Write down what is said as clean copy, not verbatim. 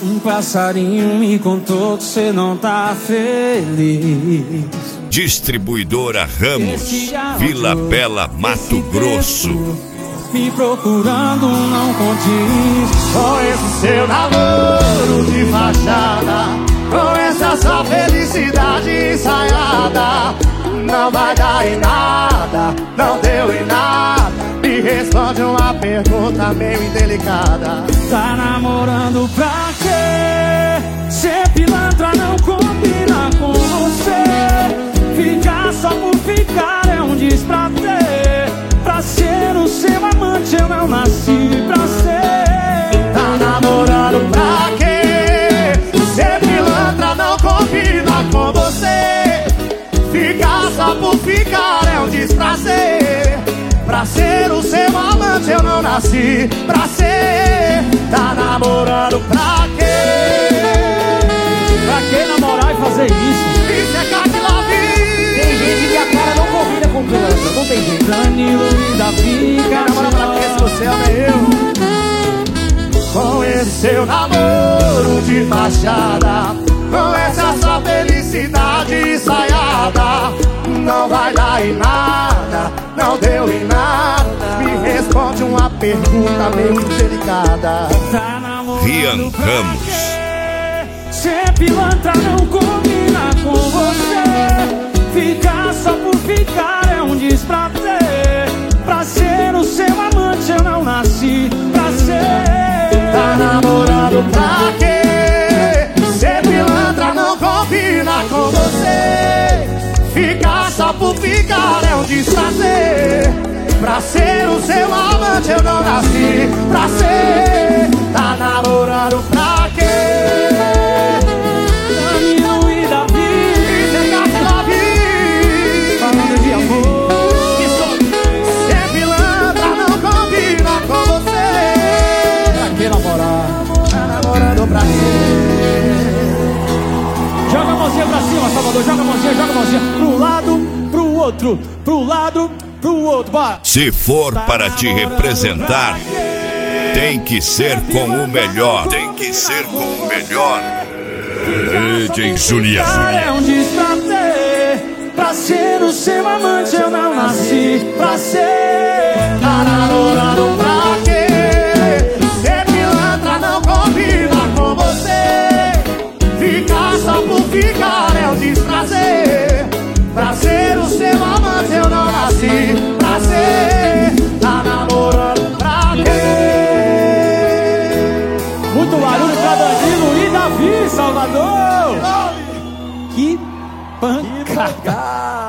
Um passarinho me contou que você não tá feliz. Distribuidora Ramos, Vila Bela, Mato Grosso. Me procurando não condiz com esse seu namoro de fachada, com essa sua felicidade ensaiada. Não vai dar em nada, não deu em nada. Me responde uma pergunta meio indelicada. Tá namorando pra quê? Ser pilantra não combina com você. Ficar só por ficar é um desprazer. Pra ser o seu amante eu não nasci pra ser. Tá namorando pra quê? Ser pilantra não combina com você. Ficar só por ficar é um desprazer. Pra ser o seu amante eu não nasci pra ser. Tá namorando pra quê? Pra que namorar e fazer isso? Isso é Cadillac. Tem gente que a cara não combina com pilantra, não tem jeito. Danilo e Davi, Quer namorar pra quê se você ama eu? Com esse seu namoro de fachada, com essa sua felicidade ensaiada. Não vai dar em nada, não deu em nada. Me responde uma pergunta meio delicada. tá namorando Rian pra Ramos. quê? Ser pilantra não combina com você. Ficar só por ficar é um desprazer. Pra ser o seu amante eu não nasci pra ser. Tá namorando pra quê? Ser pilantra não combina com você. Ficar só por ficar é um desprazer. Pra ser o seu amante eu não nasci pra ser. Tá namorando pra quê? Danilo e Davi, Isso é Cadillac. falando de amor. Ser pilantra não combina com você. Pra que namorar? Tá namorando pra quê? Joga a mãozinha pra cima, Salvador, joga a mãozinha pro lado, pro outro, pro lado, pro outro, bora. Se for para te representar, tem que ser com o melhor. Tem que ser com o melhor. DJ Juliano. É um desprazer. Pra ser o seu amante eu não nasci pra ser. Tá namorando pra quê? Ser pilantra não combina com você. Ficar só por ficar é um desprazer. Pra ser o seu amante eu não nasci pra ser. Tá namorando pra quê? Muito barulho pra Danilo e Davi, Salvador. Que pancada.